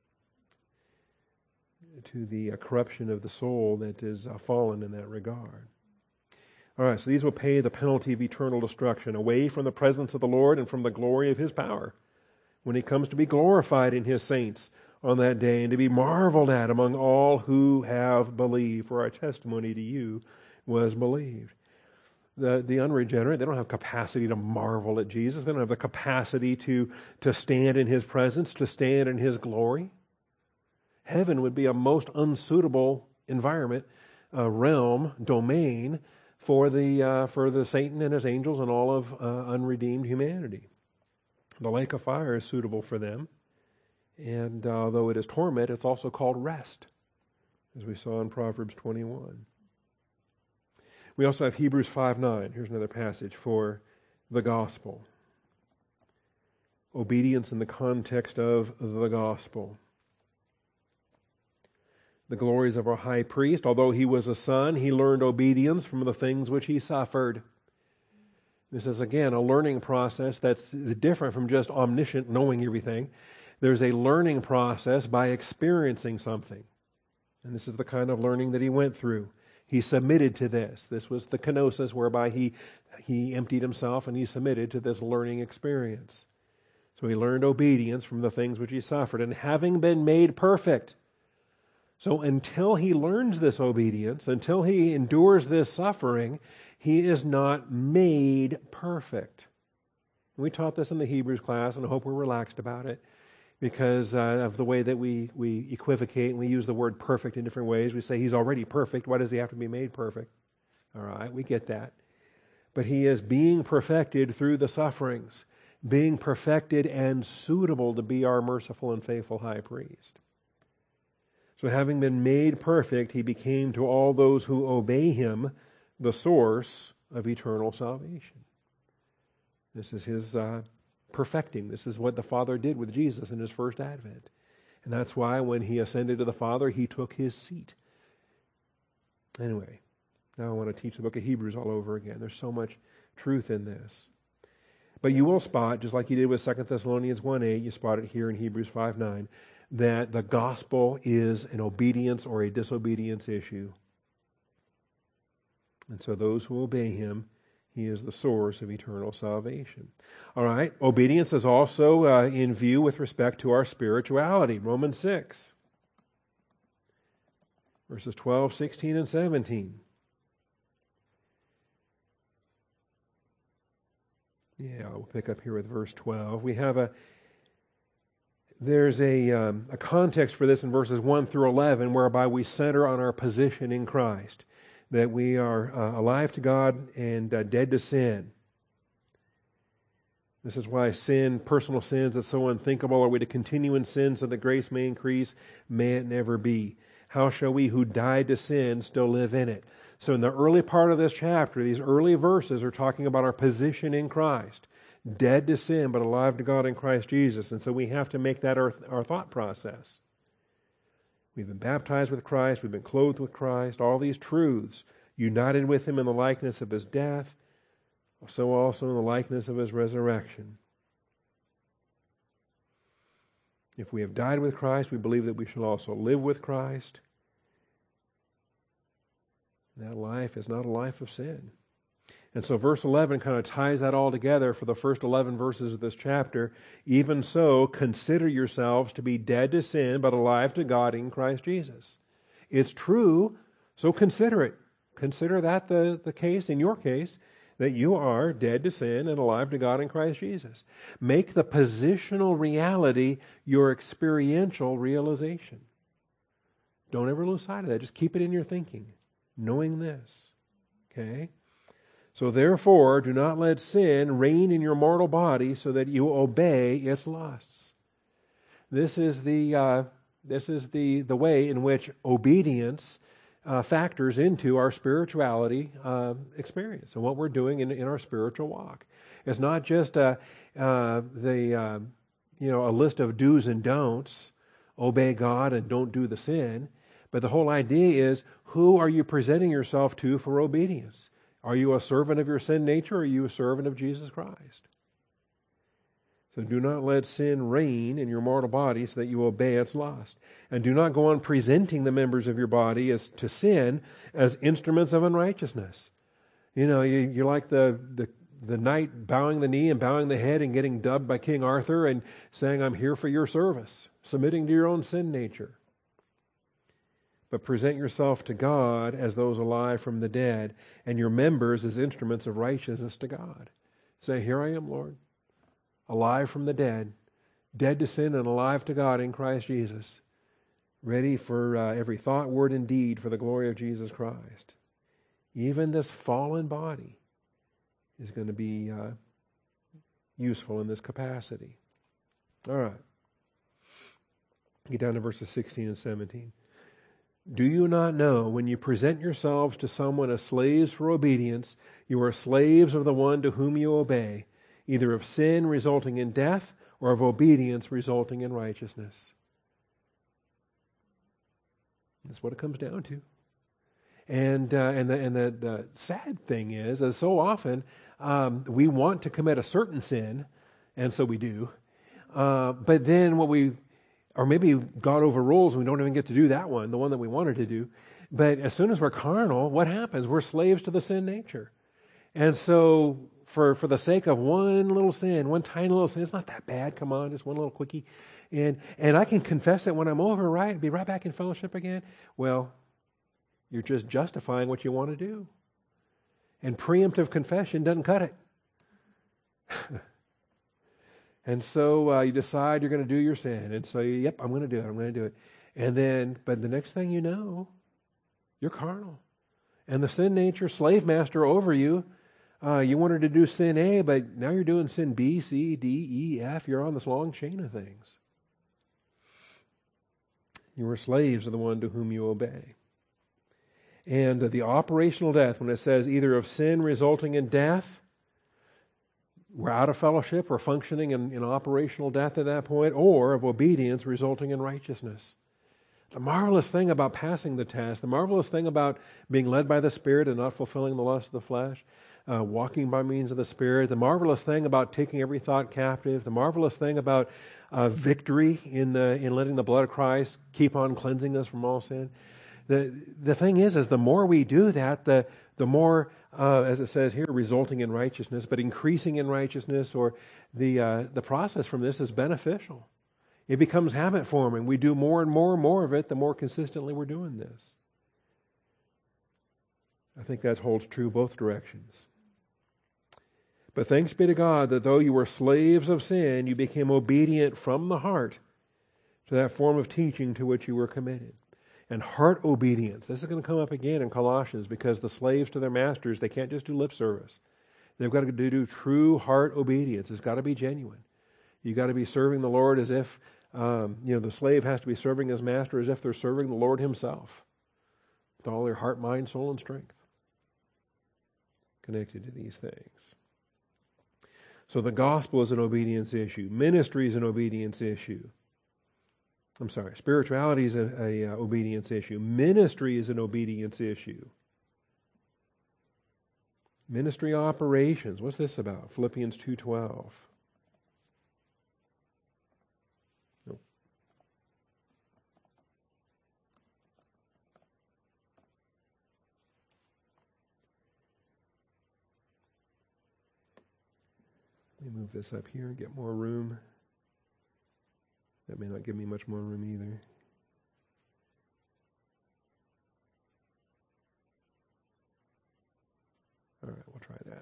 to the uh, corruption of the soul that is uh, fallen in that regard. All right, so these will pay the penalty of eternal destruction, away from the presence of the Lord and from the glory of His power, when He comes to be glorified in His saints on that day, and to be marveled at among all who have believed. For our testimony to you was believed. The, the unregenerate, they don't have capacity to marvel at Jesus. They don't have the capacity to, to stand in His presence, to stand in His glory. Heaven would be a most unsuitable environment, uh, realm, domain for the uh, for the Satan and his angels and all of uh, unredeemed humanity. The lake of fire is suitable for them, and uh, although it is torment, it's also called rest, as we saw in Proverbs twenty-one. We also have Hebrews five nine. Here's another passage for the gospel. Obedience in the context of the gospel. The glories of our high priest. Although he was a son, he learned obedience from the things which he suffered. This is, again, a learning process that's different from just omniscient, knowing everything. There's a learning process by experiencing something. And this is the kind of learning that he went through. He submitted to this. This was the kenosis whereby he, he emptied himself and he submitted to this learning experience. So he learned obedience from the things which he suffered. And having been made perfect. So until he learns this obedience, until he endures this suffering, he is not made perfect. We taught this in the Hebrews class, and I hope we're relaxed about it, because uh, of the way that we, we equivocate and we use the word perfect in different ways. We say he's already perfect. Why does he have to be made perfect? All right, we get that. But he is being perfected through the sufferings, being perfected and suitable to be our merciful and faithful high priest. So having been made perfect, he became to all those who obey him the source of eternal salvation. This is his uh, perfecting. This is what the Father did with Jesus in his first advent. And that's why when he ascended to the Father, he took his seat. Anyway, now I want to teach the book of Hebrews all over again. There's so much truth in this. But you will spot, just like you did with Second Thessalonians one eight, you spot it here in Hebrews five nine, that the gospel is an obedience or a disobedience issue. And so those who obey him, he is the source of eternal salvation. All right, obedience is also uh, in view with respect to our spirituality. Romans six, verses twelve, sixteen, and seventeen. Yeah, we'll pick up here with verse twelve. We have a There's a, um, a context for this in verses one through eleven, whereby we center on our position in Christ, that we are uh, alive to God and uh, dead to sin. This is why sin, personal sins, is so unthinkable. Are we to continue in sin so that grace may increase? May it never be. How shall we who died to sin still live in it? So in the early part of this chapter, these early verses are talking about our position in Christ. Dead to sin, but alive to God in Christ Jesus. And so we have to make that our, our thought process. We've been baptized with Christ. We've been clothed with Christ. All these truths, united with him in the likeness of his death, so also in the likeness of his resurrection. If we have died with Christ, we believe that we shall also live with Christ. That life is not a life of sin. And so verse eleven kind of ties that all together for the first eleven verses of this chapter. Even so, consider yourselves to be dead to sin, but alive to God in Christ Jesus. It's true, so consider it. Consider that the, the case, in your case, that you are dead to sin and alive to God in Christ Jesus. Make the positional reality your experiential realization. Don't ever lose sight of that. Just keep it in your thinking, knowing this. Okay? So therefore, do not let sin reign in your mortal body so that you obey its lusts. This is the uh, this is the, the way in which obedience uh, factors into our spirituality uh, experience and what we're doing in, in our spiritual walk. It's not just a, uh, the uh, you know a list of do's and don'ts. Obey God and don't do the sin. But the whole idea is, who are you presenting yourself to for obedience? Are you a servant of your sin nature, or are you a servant of Jesus Christ? So do not let sin reign in your mortal body so that you obey its lust. And do not go on presenting the members of your body as to sin as instruments of unrighteousness. You know, you, you're like the, the, the knight bowing the knee and bowing the head and getting dubbed by King Arthur and saying, I'm here for your service, submitting to your own sin nature. but present yourself to God as those alive from the dead, and your members as instruments of righteousness to God. Say, here I am, Lord, alive from the dead, dead to sin and alive to God in Christ Jesus, ready for uh, every thought, word, and deed for the glory of Jesus Christ. Even this fallen body is going to be uh, useful in this capacity. All right. Get down to verses sixteen and seventeen. Do you not know when you present yourselves to someone as slaves for obedience, you are slaves of the one to whom you obey, either of sin resulting in death or of obedience resulting in righteousness? That's what it comes down to. And uh, and the and the, the sad thing is, as so often um, we want to commit a certain sin, and so we do. Uh, but then what we, or maybe God overrules and we don't even get to do that one, the one that we wanted to do. But as soon as we're carnal, what happens? We're slaves to the sin nature. And so for for the sake of one little sin, one tiny little sin, it's not that bad. Come on, just one little quickie, and and I can confess it when I'm over, right? And be right back in fellowship again. Well, you're just justifying what you want to do. And preemptive confession doesn't cut it. And so uh, you decide you're going to do your sin. And so, yep, I'm going to do it. I'm going to do it. And then, but the next thing you know, you're carnal. And the sin nature, slave master over you, uh, you wanted to do sin A, but now you're doing sin B, C, D, E, F. You're on this long chain of things. You were slaves of the one to whom you obey. And the operational death, when it says either of sin resulting in death, we're out of fellowship, we're functioning in, in operational death at that point, or of obedience resulting in righteousness. The marvelous thing about passing the test, the marvelous thing about being led by the Spirit and not fulfilling the lust of the flesh, uh, walking by means of the Spirit, the marvelous thing about taking every thought captive, the marvelous thing about uh, victory in the in letting the blood of Christ keep on cleansing us from all sin. The the thing is, is the more we do that, the the more, uh, as it says here, resulting in righteousness, but increasing in righteousness, or the uh, the process from this is beneficial. It becomes habit forming. We do more and more and more of it, the more consistently we're doing this. I think that holds true both directions. But thanks be to God that though you were slaves of sin, you became obedient from the heart to that form of teaching to which you were committed. And heart obedience. This is going to come up again in Colossians, because the slaves to their masters, they can't just do lip service. They've got to do true heart obedience. It's got to be genuine. You've got to be serving the Lord as if, um, you know, the slave has to be serving his master as if they're serving the Lord himself, with all their heart, mind, soul, and strength connected to these things. So the gospel is an obedience issue. Ministry is an obedience issue. I'm sorry, spirituality is an a, uh, obedience issue. Ministry is an obedience issue. Ministry operations, what's this about? Philippians two twelve. Nope. Let me move this up here and get more room. That may not give me much more room either. All right, we'll try that.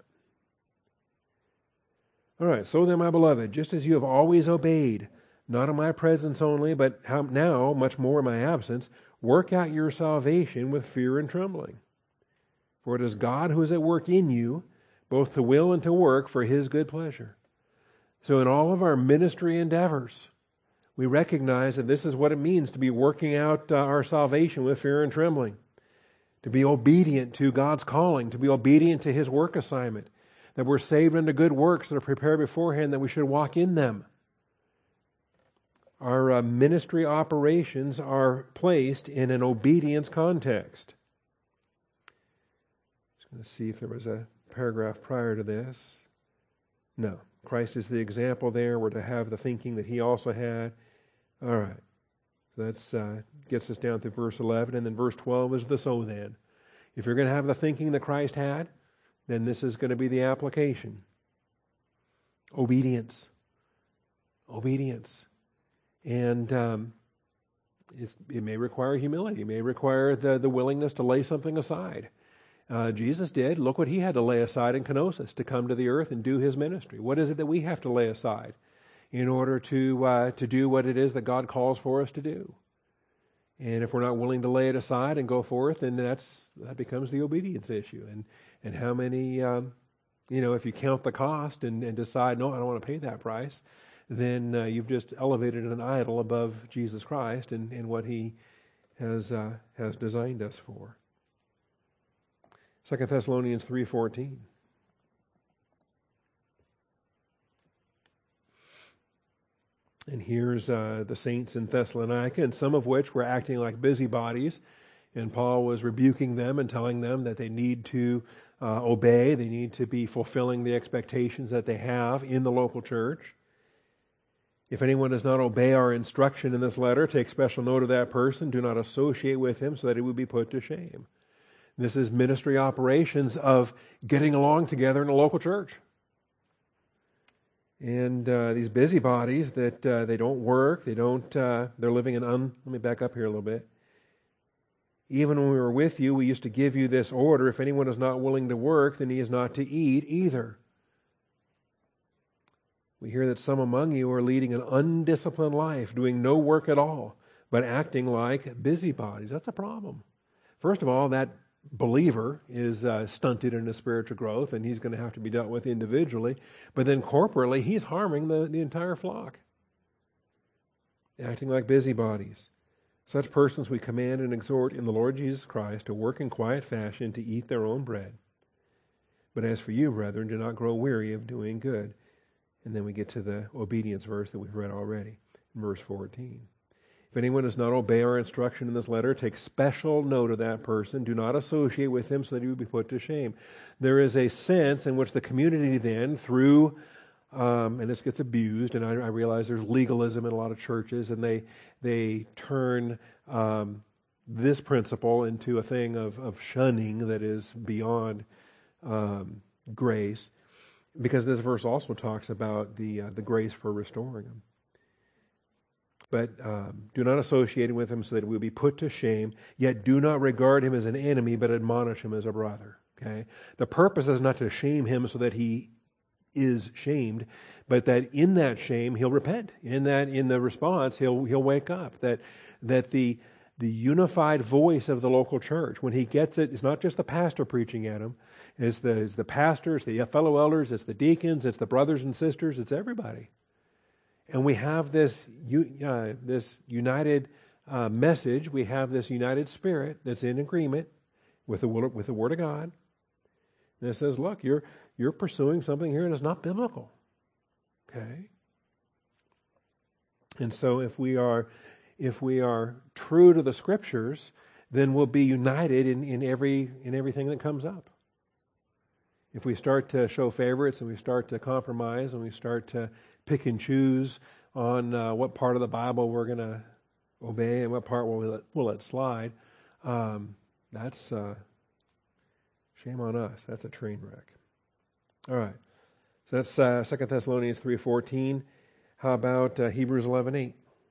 All right, so then, my beloved, just as you have always obeyed, not in my presence only, but how now, much more in my absence, work out your salvation with fear and trembling. For it is God who is at work in you, both to will and to work for His good pleasure. So in all of our ministry endeavors, we recognize that this is what it means to be working out uh, our salvation with fear and trembling, to be obedient to God's calling, to be obedient to His work assignment, that we're saved unto good works that are prepared beforehand, that we should walk in them. Our uh, ministry operations are placed in an obedience context. Just going to see if there was a paragraph prior to this. No. Christ is the example there. We're to have the thinking that He also had. All right. So that uh, gets us down to verse eleven. And then verse twelve is the so then. If you're going to have the thinking that Christ had, then this is going to be the application. Obedience. Obedience. And um, it's, it may require humility. It may require the, the willingness to lay something aside. Uh, Jesus did. Look what he had to lay aside in Kenosis to come to the earth and do his ministry. What is it that we have to lay aside in order to uh, to do what it is that God calls for us to do? And if we're not willing to lay it aside and go forth, then that's that becomes the obedience issue. And and how many, um, you know, if you count the cost and, and decide, no, I don't want to pay that price, then uh, you've just elevated an idol above Jesus Christ and, and what he has uh, has designed us for. Second Thessalonians three fourteen. And here's uh, the saints in Thessalonica, and some of which were acting like busybodies. And Paul was rebuking them and telling them that they need to uh, obey. They need to be fulfilling the expectations that they have in the local church. If anyone does not obey our instruction in this letter, take special note of that person. Do not associate with him so that he would be put to shame. This is ministry operations of getting along together in a local church. And uh, these busybodies that uh, they don't work, they don't, uh, they're living in un... Let me back up here a little bit. Even when we were with you, we used to give you this order. If anyone is not willing to work, then he is not to eat either. We hear that some among you are leading an undisciplined life, doing no work at all, but acting like busybodies. That's a problem. First of all, that believer is uh, stunted in his spiritual growth, and he's going to have to be dealt with individually. But then corporately, he's harming the, the entire flock. Acting like busybodies. Such persons we command and exhort in the Lord Jesus Christ to work in quiet fashion, to eat their own bread. But as for you, brethren, do not grow weary of doing good. And then we get to the obedience verse that we've read already, verse fourteen. If anyone does not obey our instruction in this letter, take special note of that person. Do not associate with him so that he will be put to shame. There is a sense in which the community then, through, um, and this gets abused, and I, I realize there's legalism in a lot of churches, and they they turn um, this principle into a thing of, of shunning that is beyond um, grace, because this verse also talks about the uh, the grace for restoring them. But um, do not associate with him so that we will be put to shame, yet do not regard him as an enemy, but admonish him as a brother. Okay? The purpose is not to shame him so that he is shamed, but that in that shame he'll repent. In that, in the response, he'll he'll wake up. That that the the unified voice of the local church, when he gets it, it's not just the pastor preaching at him. It's the it's the pastors, the fellow elders, it's the deacons, it's the brothers and sisters, it's everybody. And we have this uh, this united uh, message. We have this united spirit that's in agreement with the will, with the Word of God. And it says, "Look, you're you're pursuing something here, and it's not biblical." Okay. And so, if we are if we are true to the Scriptures, then we'll be united in, in every in everything that comes up. If we start to show favorites and we start to compromise and we start to pick and choose on uh, what part of the Bible we're going to obey and what part we'll let, we'll let slide, um, that's uh, shame on us. That's a train wreck. All right. So that's uh, Second Thessalonians three fourteen. How about uh, Hebrews eleven eight?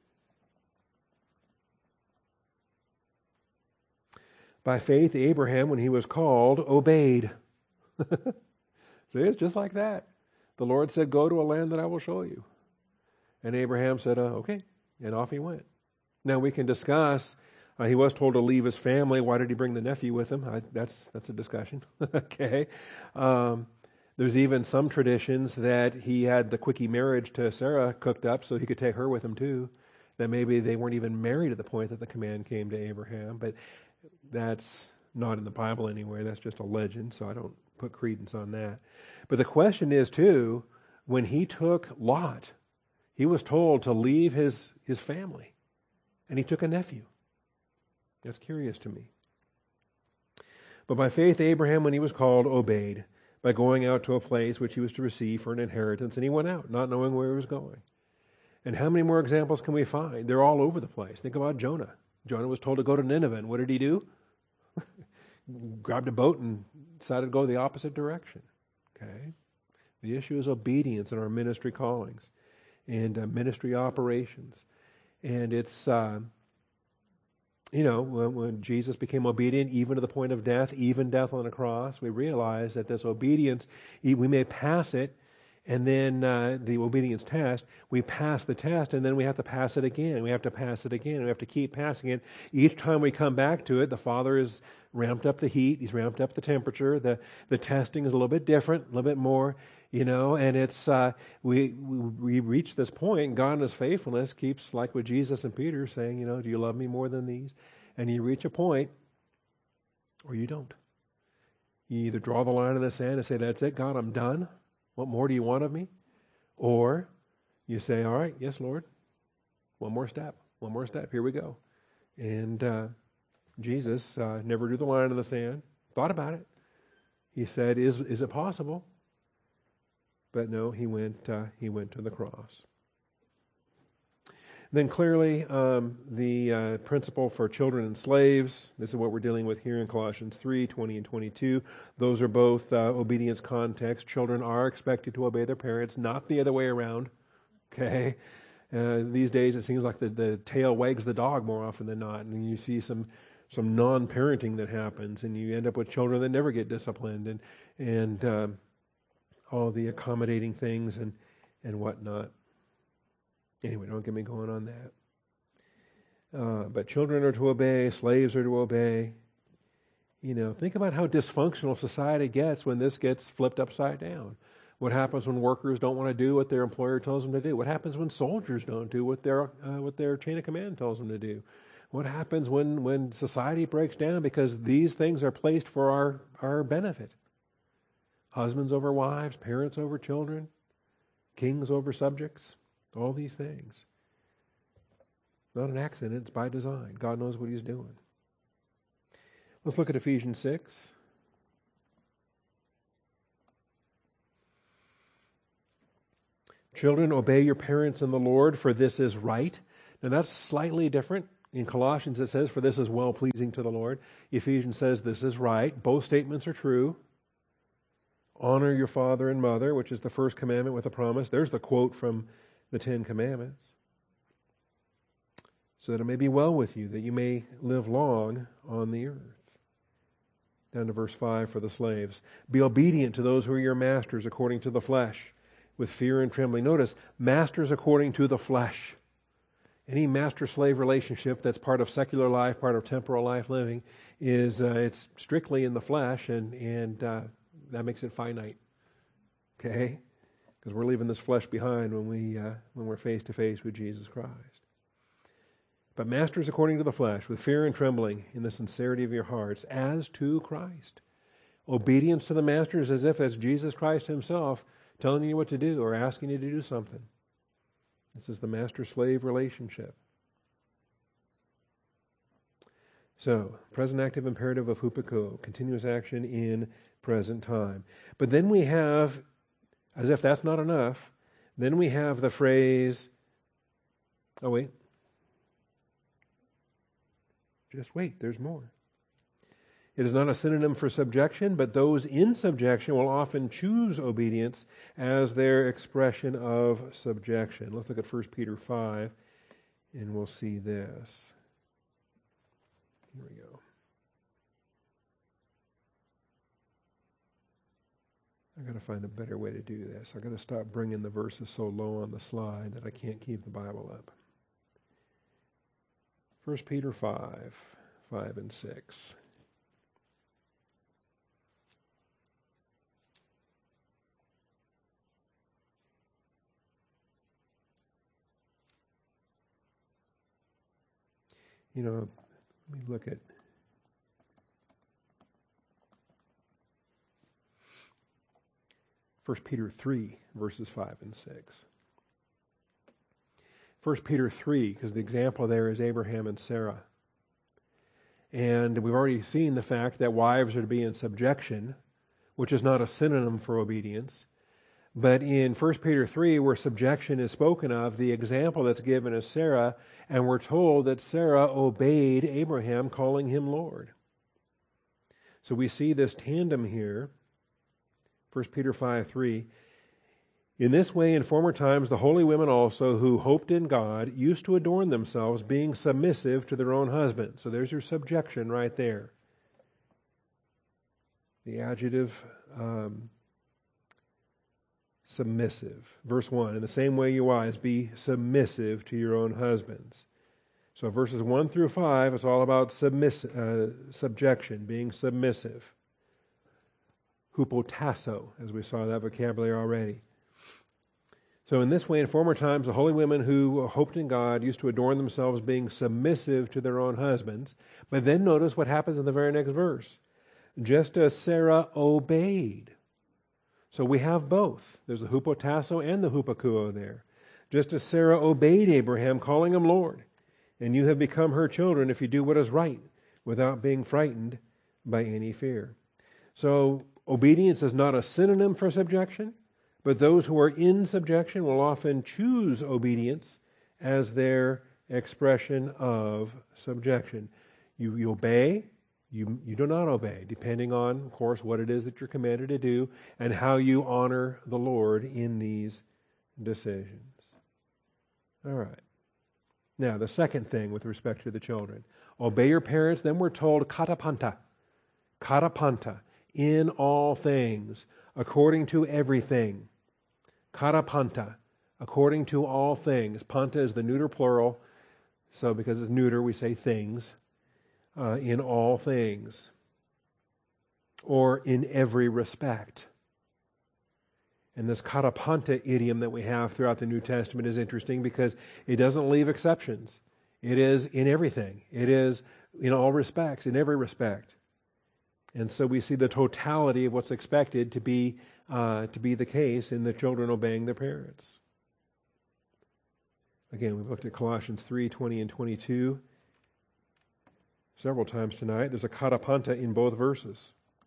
By faith, Abraham, when he was called, obeyed. See, it's just like that. The Lord said, "Go to a land that I will show you." And Abraham said, uh, okay. And off he went. Now we can discuss, uh, he was told to leave his family. Why did he bring the nephew with him? I, that's that's a discussion. Okay. Um, there's even some traditions that he had the quickie marriage to Sarah cooked up so he could take her with him too. That maybe they weren't even married at the point that the command came to Abraham. But that's not in the Bible anywhere. That's just a legend, so I don't put credence on that. But the question is, too, when he took Lot, he was told to leave his, his family, and he took a nephew. That's curious to me. But by faith, Abraham, when he was called, obeyed by going out to a place which he was to receive for an inheritance, and he went out, not knowing where he was going. And how many more examples can we find? They're all over the place. Think about Jonah. Jonah was told to go to Nineveh, and what did he do? Grabbed a boat and decided to go the opposite direction. Okay? The issue is obedience in our ministry callings and uh, ministry operations. And it's uh, you know, when, when Jesus became obedient, even to the point of death, even death on a cross, we realize that this obedience, we may pass it, and then uh, the obedience test, we pass the test, and then we have to pass it again. We have to pass it again. We have to keep passing it. Each time we come back to it, the Father has ramped up the heat. He's ramped up the temperature. The the testing is a little bit different, a little bit more, you know. And it's uh, we, we we reach this point. God in His faithfulness keeps, like with Jesus and Peter, saying, you know, do you love me more than these? And you reach a point, or you don't. You either draw the line in the sand and say, that's it, God, I'm done. What more do you want of me? Or you say, all right, yes, Lord, one more step, one more step, here we go. And uh, Jesus uh, never drew the line in the sand, thought about it. He said, is is it possible? But no, he went, uh, he went to the cross. Then clearly, um, the uh, principle for children and slaves, this is what we're dealing with here in Colossians three, twenty and twenty-two. Those are both uh, obedience contexts. Children are expected to obey their parents, not the other way around. Okay? Uh, these days it seems like the, the tail wags the dog more often than not, and you see some some non-parenting that happens, and you end up with children that never get disciplined, and and uh, all the accommodating things and, and whatnot. Anyway, don't get me going on that. Uh, but children are to obey, slaves are to obey. You know, think about how dysfunctional society gets when this gets flipped upside down. What happens when workers don't want to do what their employer tells them to do? What happens when soldiers don't do what their uh, what their chain of command tells them to do? What happens when, when society breaks down because these things are placed for our, our benefit? Husbands over wives, parents over children, kings over subjects. All these things. Not an accident, it's by design. God knows what He's doing. Let's look at Ephesians six. Children, obey your parents in the Lord, for this is right. Now that's slightly different. In Colossians it says, for this is well-pleasing to the Lord. Ephesians says this is right. Both statements are true. Honor your father and mother, which is the first commandment with a promise. There's the quote from the Ten Commandments, so that it may be well with you, that you may live long on the earth. Down to verse five for the slaves. Be obedient to those who are your masters according to the flesh, with fear and trembling. Notice, masters according to the flesh. Any master-slave relationship that's part of secular life, part of temporal life living, is uh, it's strictly in the flesh, and, and uh, that makes it finite. Okay? Because we're leaving this flesh behind when, we, uh, when we're face to face with Jesus Christ. But masters according to the flesh, with fear and trembling in the sincerity of your hearts, as to Christ. Obedience to the masters as if it's Jesus Christ Himself telling you what to do or asking you to do something. This is the master-slave relationship. So, present active imperative of hupako, continuous action in present time. But then we have, as if that's not enough, then we have the phrase, oh wait, just wait, there's more. It is not a synonym for subjection, but those in subjection will often choose obedience as their expression of subjection. Let's look at First Peter five, and we'll see this. Here we go. I've got to find a better way to do this. I've got to stop bringing the verses so low on the slide that I can't keep the Bible up. First Peter five, five and six. You know, let me look at First Peter three, verses five and six. First Peter three, because the example there is Abraham and Sarah. And we've already seen the fact that wives are to be in subjection, which is not a synonym for obedience. But in First Peter three, where subjection is spoken of, the example that's given is Sarah, and we're told that Sarah obeyed Abraham, calling him Lord. So we see this tandem here, First Peter five three. In this way, in former times, the holy women also who hoped in God used to adorn themselves, being submissive to their own husbands. So there's your subjection right there. The adjective um, submissive. Verse one, in the same way, you wives, be submissive to your own husbands. So verses one through five, it's all about submiss- uh, subjection, being submissive. Hupotasso, as we saw that vocabulary already. So in this way, in former times, the holy women who hoped in God used to adorn themselves, being submissive to their own husbands. But then notice what happens in the very next verse. Just as Sarah obeyed. So we have both. There's the hupotasso and the hupakuo there. Just as Sarah obeyed Abraham, calling him Lord. And you have become her children if you do what is right, without being frightened by any fear. So obedience is not a synonym for subjection, but those who are in subjection will often choose obedience as their expression of subjection. You, you obey, you, you do not obey, depending on, of course, what it is that you're commanded to do and how you honor the Lord in these decisions. All right. Now, the second thing with respect to the children. Obey your parents, then we're told katapanta. Katapanta. In all things, according to everything. Katapanta. According to all things. Panta is the neuter plural. So because it's neuter, we say things. Uh, in all things. Or in every respect. And this katapanta idiom that we have throughout the New Testament is interesting because it doesn't leave exceptions. It is in everything. It is in all respects, in every respect. And so we see the totality of what's expected to be uh, to be the case in the children obeying their parents. Again, we've looked at Colossians three, twenty and twenty-two several times tonight. There's a katapanta in both verses.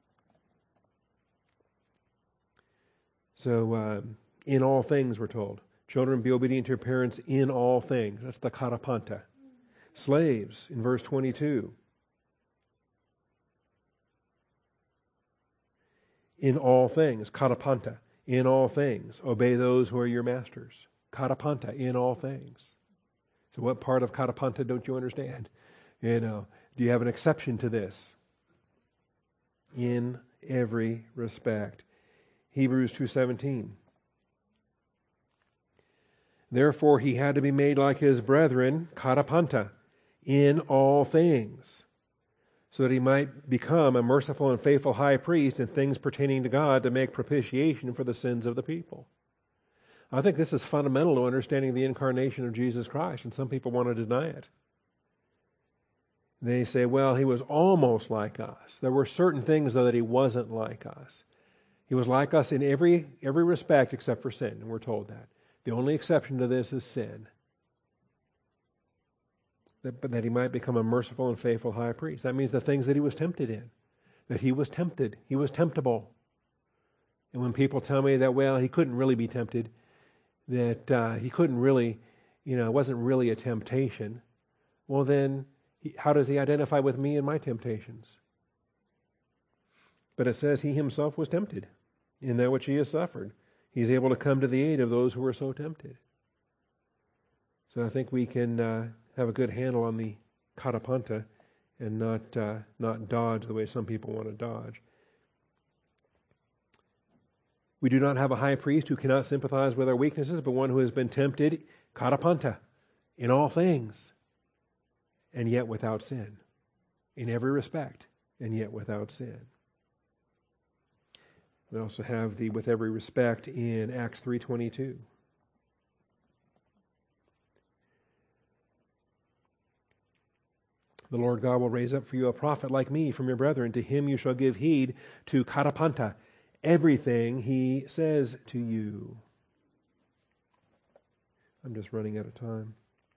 So, uh, in all things, we're told. Children, be obedient to your parents in all things. That's the katapanta. Slaves, in verse twenty-two. In all things, katapanta. In all things, obey those who are your masters. Katapanta, in all things. So what part of katapanta don't you understand? You know, do you have an exception to this? In every respect. Hebrews two seventeen. Therefore he had to be made like his brethren, katapanta, in all things, so that he might become a merciful and faithful high priest in things pertaining to God to make propitiation for the sins of the people. I think this is fundamental to understanding the incarnation of Jesus Christ, and some people want to deny it. They say, well, he was almost like us. There were certain things, though, that he wasn't like us. He was like us in every every respect except for sin, and we're told that. The only exception to this is sin. That, but that he might become a merciful and faithful high priest. That means the things that he was tempted in. That he was tempted. He was temptable. And when people tell me that, well, he couldn't really be tempted, that uh, he couldn't really, you know, it wasn't really a temptation, well then, he, how does he identify with me and my temptations? But it says he himself was tempted in that which he has suffered. He's able to come to the aid of those who are so tempted. So I think we can uh, have a good handle on the katapanta and not uh, not dodge the way some people want to dodge. We do not have a high priest who cannot sympathize with our weaknesses, but one who has been tempted, katapanta, in all things, and yet without sin. In every respect, and yet without sin. We also have the with every respect in Acts three twenty-two. The Lord God will raise up for you a prophet like me from your brethren. To him you shall give heed to katapanta, everything he says to you. I'm just running out of time.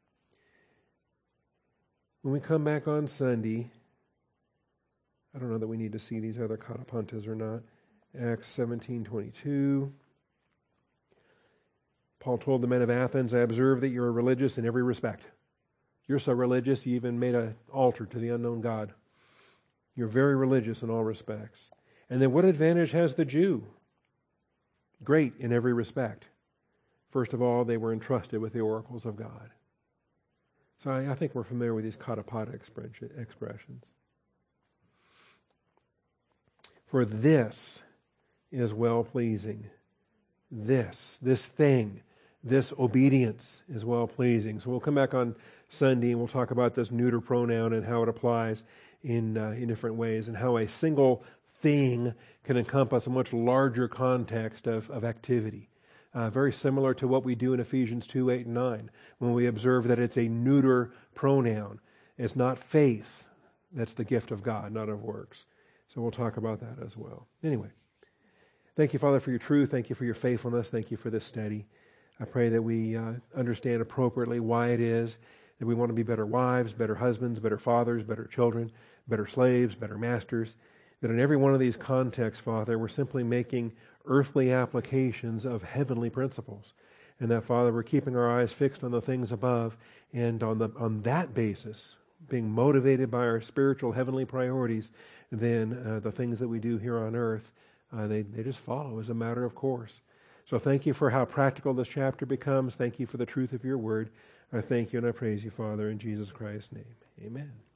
When we come back on Sunday, I don't know that we need to see these other katapantas or not. Acts seventeen twenty-two. Paul told the men of Athens, I observe that you are religious in every respect. You're so religious, you even made an altar to the unknown God. You're very religious in all respects. And then what advantage has the Jew? Great in every respect. First of all, they were entrusted with the oracles of God. So I, I think we're familiar with these katapata expressions. For this is well-pleasing. This, this thing, this obedience is well-pleasing. So we'll come back on Sunday and we'll talk about this neuter pronoun and how it applies in uh, in different ways, and how a single thing can encompass a much larger context of, of activity. Uh, very similar to what we do in Ephesians two, eight, and nine, when we observe that it's a neuter pronoun. It's not faith that's the gift of God, not of works. So we'll talk about that as well. Anyway, thank you, Father, for your truth. Thank you for your faithfulness. Thank you for this study. I pray that we uh, understand appropriately why it is that we want to be better wives, better husbands, better fathers, better children, better slaves, better masters. That in every one of these contexts, Father, we're simply making earthly applications of heavenly principles. And that, Father, we're keeping our eyes fixed on the things above, and on the on that basis, being motivated by our spiritual heavenly priorities, then uh, the things that we do here on earth, uh, they, they just follow as a matter of course. So thank you for how practical this chapter becomes. Thank you for the truth of your word. I thank you and I praise you, Father, in Jesus Christ's name. Amen.